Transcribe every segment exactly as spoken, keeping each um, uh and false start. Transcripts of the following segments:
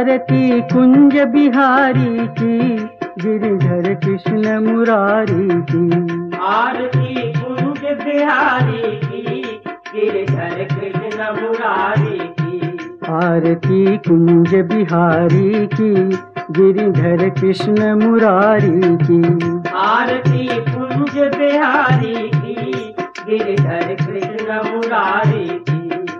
आरती कुंज बिहारी की, गिरिधर कृष्ण मुरारी की। आरती कुंज बिहारी की, गिरिधर कृष्ण मुरारी की। आरती कुंज बिहारी की, गिरिधर कृष्ण मुरारी की। आरती कुंज बिहारी की, गिरिधर कृष्ण मुरारी की।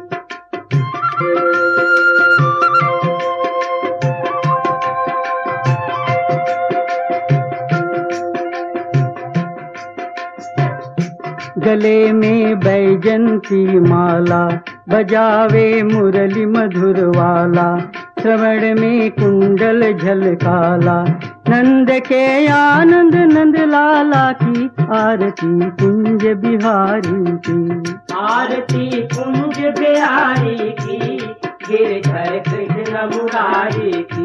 गले में बैजंती माला, बजावे मुरली मधुर वाला। श्रवण में कुंडल झलकाला, नंद के आनंद नंद लाला की। आरती कुंज बिहारी की। आरती कुंज बिहारी की, गिरिधर कृष्ण मुरारी की।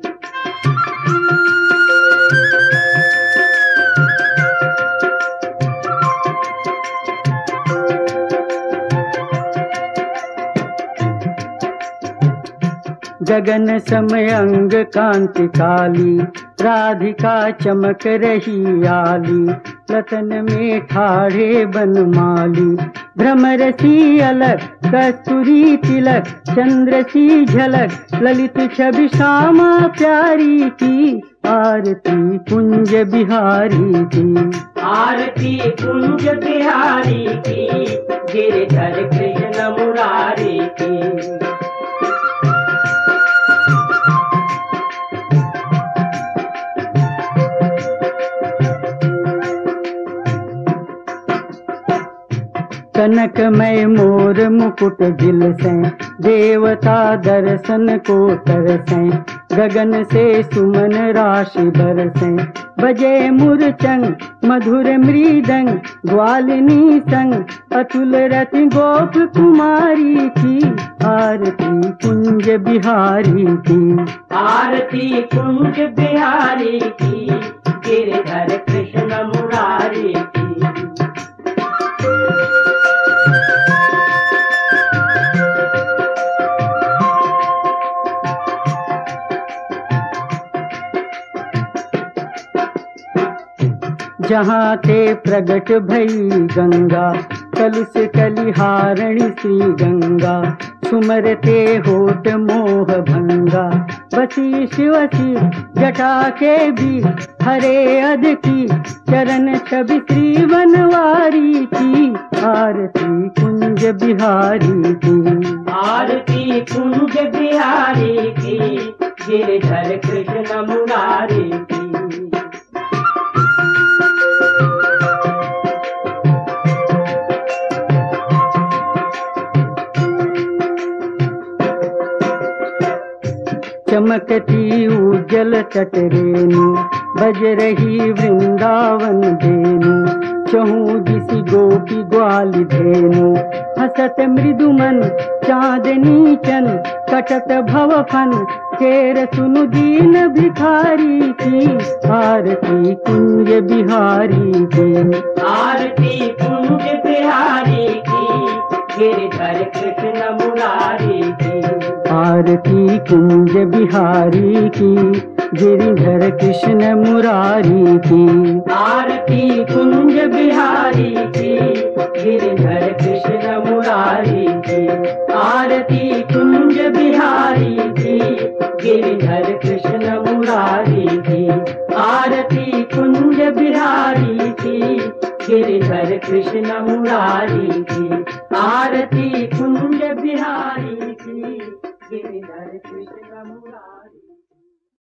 गगन समय अंग कांति काली, राधिका चमक रही आली। लतन में ठाढ़े बनमाली, भ्रमर सी अलग कस्तूरी तिलक। चंद्र सी झलक ललित छवि श्यामा प्यारी की। आरती कुंज बिहारी की। आरती कुंज बिहारी की, गिरिधर कृष्ण मुरारी की। कनकमय मोर मुकुट दिल से, देवता दर्शन को तरसें। गगन से सुमन राशि बरसें, बजे मुरचंग मधुर मृदंग। ग्वालिनी संग अतुल रति गोप कुमारी की। आरती कुंज बिहारी की। आरती कुंज बिहारी की, गिरिधर कृष्ण मुरारी की। जहाँ ते प्रगट भई गंगा, कलुष कलिहारणी श्री गंगा। सुमरते होत मोह भंगा, बसी शिवसी जटा के भी। हरे अध की चरण छवि श्री वनवारी की। आरती कुंज बिहारी की। आरती कुंज बिहारी की, गिरिधर कृष्ण मुरारी की। चमकती उज्जल तटरेनु, बज रही वृंदावन धेनु। चहु दिशि गोपी ग्वाली धेनु, हसत मृदुमन चांदनी चन। कटत भव फन केर सुनु दीन भिखारी की। आरती कुंज बिहारी की। आरती कुंज बिहारी की, गिरिधर कृष्ण मुरारी की। आरती कुंज बिहारी की, गिरिधर कृष्ण मुरारी की। आरती कुंज बिहारी की, गिरिधर कृष्ण मुरारी की। आरती कुंज बिहारी की, गिरिधर कृष्ण मुरारी की। आरती कुंज बिहारी की, गिरिधर कृष्ण मुरारी की।